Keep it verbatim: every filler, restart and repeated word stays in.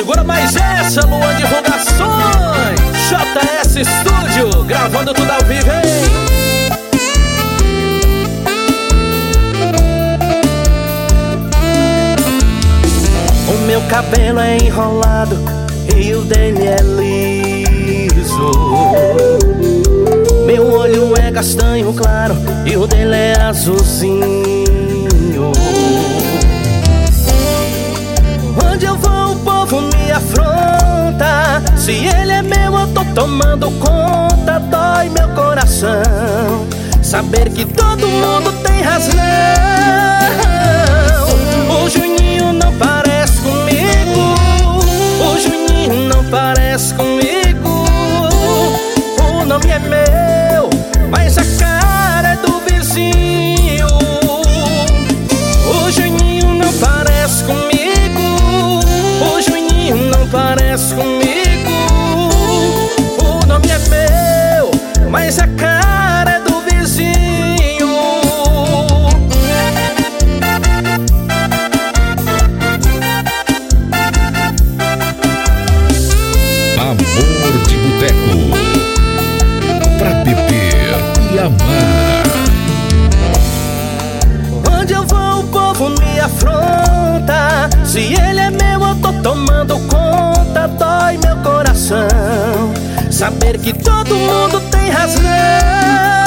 Segura mais essa, Luan Divulgações, J S Studio, gravando tudo ao vivo, hein? O meu cabelo é enrolado e o dele é liso. Meu olho é castanho claro e o dele é azulzinho. Onde eu vou o povo me afronta. Se ele é meu eu tô tomando conta. Dói meu coração saber que todo mundo tem razão. O Juninho não parece comigo. O Juninho não parece comigo. O nome é meu, mas a cara é do vizinho. O Juninho não parece comigo. O Juninho não parece comigo. O nome é meu, mas a cara é do vizinho. Amor de Boteco, pra beber e amar. Onde eu vou o povo me afronta. Se ele é meu eu tô tomando conta. Dói meu coração saber que todo mundo tem razão.